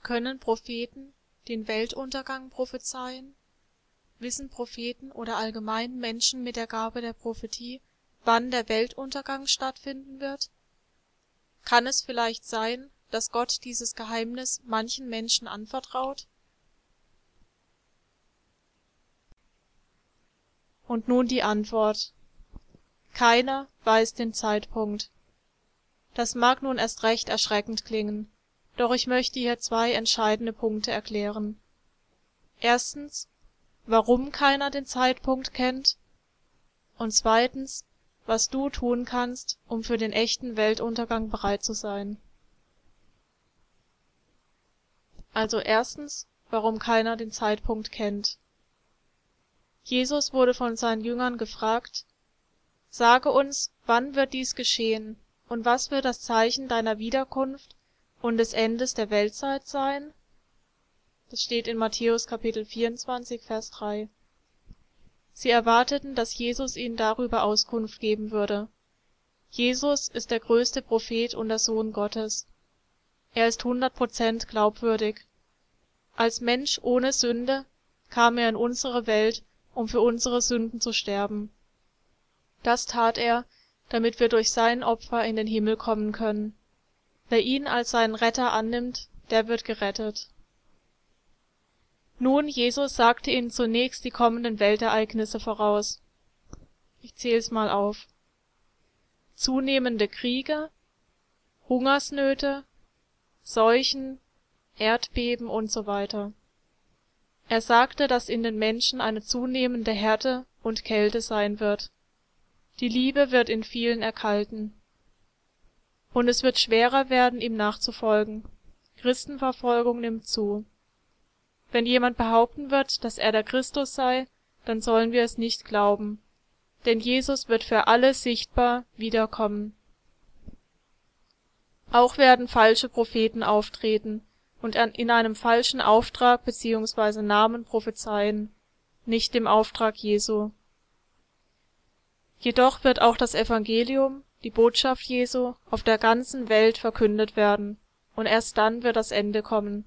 Können Propheten den Weltuntergang prophezeien? Wissen Propheten oder allgemein Menschen mit der Gabe der Prophetie, wann der Weltuntergang stattfinden wird? Kann es vielleicht sein, dass Gott dieses Geheimnis manchen Menschen anvertraut? Und nun die Antwort. Keiner weiß den Zeitpunkt. Das mag nun erst recht erschreckend klingen, doch ich möchte hier zwei entscheidende Punkte erklären. Erstens, warum keiner den Zeitpunkt kennt, und zweitens, was du tun kannst, um für den echten Weltuntergang bereit zu sein. Also erstens, warum keiner den Zeitpunkt kennt. Jesus wurde von seinen Jüngern gefragt: Sage uns, wann wird dies geschehen, und was wird das Zeichen deiner Wiederkunft und des Endes der Weltzeit sein? Das steht in Matthäus Kapitel 24, Vers 3. Sie erwarteten, dass Jesus ihnen darüber Auskunft geben würde. Jesus ist der größte Prophet und der Sohn Gottes. Er ist 100% glaubwürdig. Als Mensch ohne Sünde kam er in unsere Welt, um für unsere Sünden zu sterben. Das tat er, damit wir durch sein Opfer in den Himmel kommen können. Wer ihn als seinen Retter annimmt, der wird gerettet. Nun, Jesus sagte ihnen zunächst die kommenden Weltereignisse voraus. Ich zähle es mal auf. Zunehmende Kriege, Hungersnöte, Seuchen, Erdbeben und so weiter. Er sagte, dass in den Menschen eine zunehmende Härte und Kälte sein wird. Die Liebe wird in vielen erkalten. Und es wird schwerer werden, ihm nachzufolgen. Christenverfolgung nimmt zu. Wenn jemand behaupten wird, dass er der Christus sei, dann sollen wir es nicht glauben. Denn Jesus wird für alle sichtbar wiederkommen. Auch werden falsche Propheten auftreten und in einem falschen Auftrag bzw. Namen prophezeien, nicht im Auftrag Jesu. Jedoch wird auch das Evangelium, die Botschaft Jesu, auf der ganzen Welt verkündet werden, und erst dann wird das Ende kommen.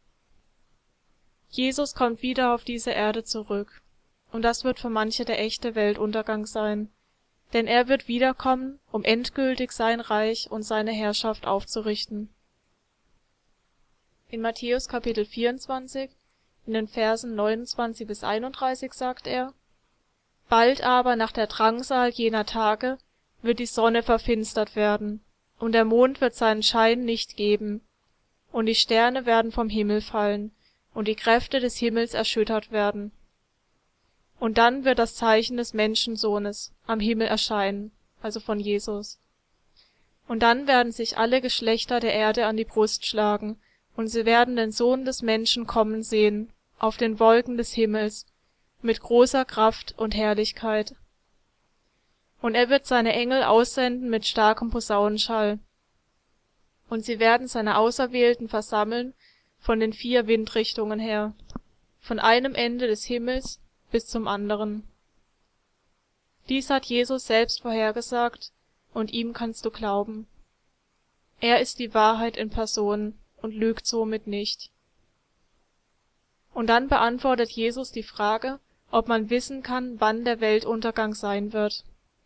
Jesus kommt wieder auf diese Erde zurück, und das wird für manche der echte Weltuntergang sein, denn er wird wiederkommen, um endgültig sein Reich und seine Herrschaft aufzurichten. In Matthäus Kapitel 24, in den Versen 29 bis 31 sagt er: Bald aber nach der Drangsal jener Tage wird die Sonne verfinstert werden, und der Mond wird seinen Schein nicht geben, und die Sterne werden vom Himmel fallen, und die Kräfte des Himmels erschüttert werden. Und dann wird das Zeichen des Menschensohnes am Himmel erscheinen, also von Jesus. Und dann werden sich alle Geschlechter der Erde an die Brust schlagen, und sie werden den Sohn des Menschen kommen sehen, auf den Wolken des Himmels, mit großer Kraft und Herrlichkeit. Und er wird seine Engel aussenden mit starkem Posaunenschall. Und sie werden seine Auserwählten versammeln von den 4 Windrichtungen her, von einem Ende des Himmels bis zum anderen. Dies hat Jesus selbst vorhergesagt, und ihm kannst du glauben. Er ist die Wahrheit in Person und lügt somit nicht. Und dann beantwortet Jesus die Frage, ob man wissen kann, wann der Weltuntergang sein wird.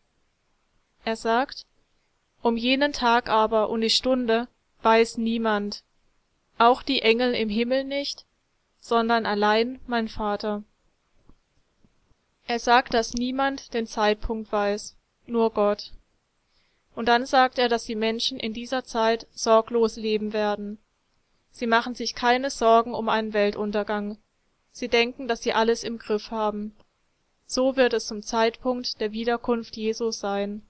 Er sagt: Um jenen Tag aber und die Stunde weiß niemand, auch die Engel im Himmel nicht, sondern allein mein Vater. Er sagt, dass niemand den Zeitpunkt weiß, nur Gott. Und dann sagt er, dass die Menschen in dieser Zeit sorglos leben werden. Sie machen sich keine Sorgen um einen Weltuntergang. Sie denken, dass sie alles im Griff haben. So wird es zum Zeitpunkt der Wiederkunft Jesu sein.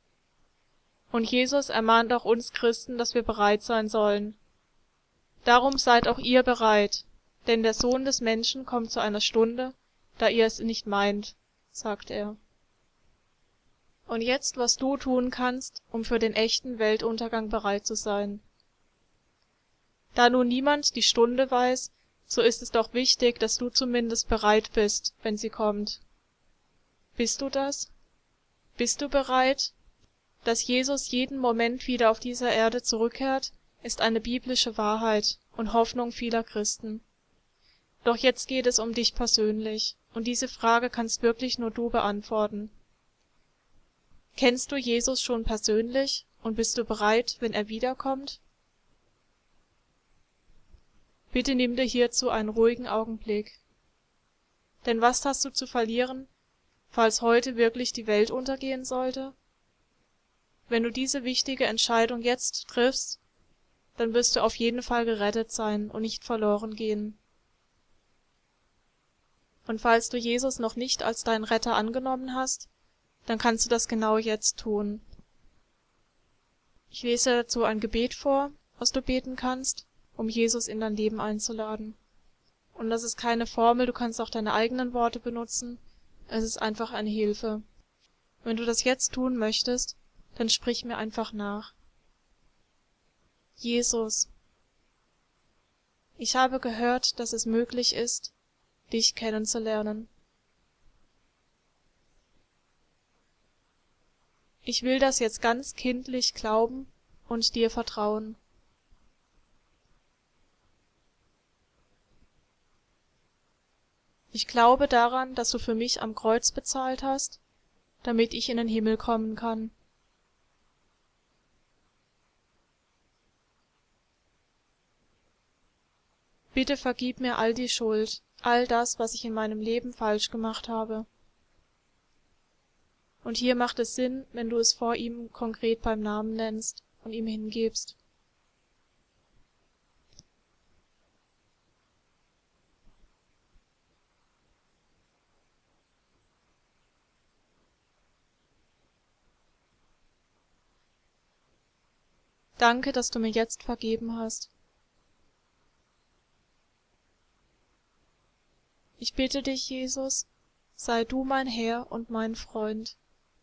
Und Jesus ermahnt auch uns Christen, dass wir bereit sein sollen. Darum seid auch ihr bereit, denn der Sohn des Menschen kommt zu einer Stunde, da ihr es nicht meint, sagt er. Und jetzt, was du tun kannst, um für den echten Weltuntergang bereit zu sein. Da nun niemand die Stunde weiß, so ist es doch wichtig, dass du zumindest bereit bist, wenn sie kommt. Bist du das? Bist du bereit? Dass Jesus jeden Moment wieder auf dieser Erde zurückkehrt, ist eine biblische Wahrheit und Hoffnung vieler Christen. Doch jetzt geht es um dich persönlich, und diese Frage kannst wirklich nur du beantworten. Kennst du Jesus schon persönlich und bist du bereit, wenn er wiederkommt? Bitte nimm dir hierzu einen ruhigen Augenblick. Denn was hast du zu verlieren, falls heute wirklich die Welt untergehen sollte? Wenn du diese wichtige Entscheidung jetzt triffst, dann wirst du auf jeden Fall gerettet sein und nicht verloren gehen. Und falls du Jesus noch nicht als deinen Retter angenommen hast, dann kannst du das genau jetzt tun. Ich lese dazu ein Gebet vor, was du beten kannst, um Jesus in dein Leben einzuladen. Und das ist keine Formel, du kannst auch deine eigenen Worte benutzen. Es ist einfach eine Hilfe. Wenn du das jetzt tun möchtest, dann sprich mir einfach nach. Jesus, ich habe gehört, dass es möglich ist, dich kennenzulernen. Ich will das jetzt ganz kindlich glauben und dir vertrauen. Ich glaube daran, dass du für mich am Kreuz bezahlt hast, damit ich in den Himmel kommen kann. Bitte vergib mir all die Schuld, all das, was ich in meinem Leben falsch gemacht habe. Und hier macht es Sinn, wenn du es vor ihm konkret beim Namen nennst und ihm hingibst. Danke, dass du mir jetzt vergeben hast. Ich bitte dich, Jesus, sei du mein Herr und mein Freund.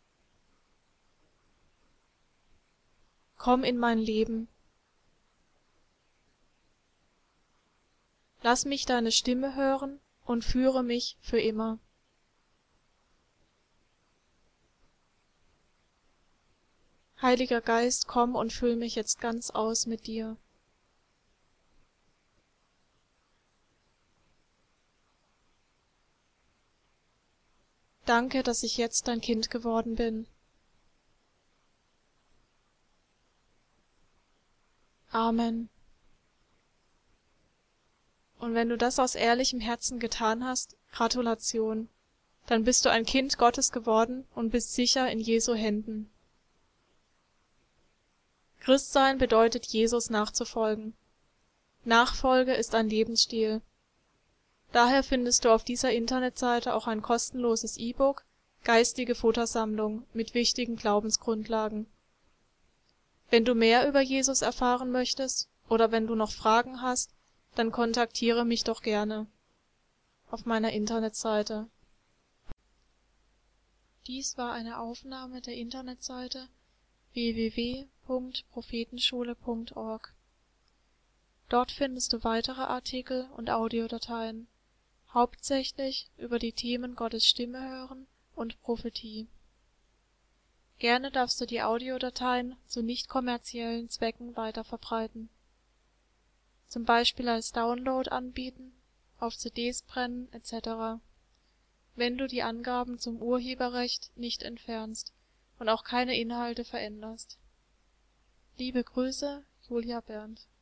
Komm in mein Leben. Lass mich deine Stimme hören und führe mich für immer. Heiliger Geist, komm und füll mich jetzt ganz aus mit dir. Danke, dass ich jetzt dein Kind geworden bin. Amen. Und wenn du das aus ehrlichem Herzen getan hast, Gratulation. Dann bist du ein Kind Gottes geworden und bist sicher in Jesu Händen. Christsein bedeutet, Jesus nachzufolgen. Nachfolge ist ein Lebensstil. Daher findest du auf dieser Internetseite auch ein kostenloses E-Book, Geistige Futtersammlung mit wichtigen Glaubensgrundlagen. Wenn du mehr über Jesus erfahren möchtest oder wenn du noch Fragen hast, dann kontaktiere mich doch gerne auf meiner Internetseite. Dies war eine Aufnahme der Internetseite www.prophetenschule.org. Dort findest du weitere Artikel und Audiodateien, hauptsächlich über die Themen Gottes Stimme hören und Prophetie. Gerne darfst du die Audiodateien zu nicht kommerziellen Zwecken weiterverbreiten, zum Beispiel als Download anbieten, auf CDs brennen etc., wenn du die Angaben zum Urheberrecht nicht entfernst und auch keine Inhalte veränderst. Liebe Grüße, Julia Berndt.